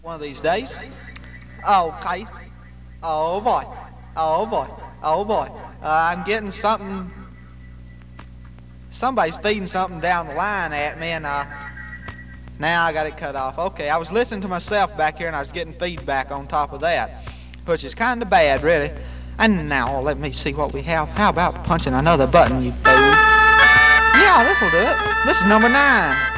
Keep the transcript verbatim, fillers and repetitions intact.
One of these days. Okay. Oh boy. Oh boy. Oh boy. Uh, I'm getting something. Somebody's feeding something down the line at me, and uh, now I got it cut off. Okay, I was listening to myself back here, and I was getting feedback on top of that, which is kind of bad, really. And now let me see what we have. How about punching another button, you fool? Yeah, this will do it. This is number nine.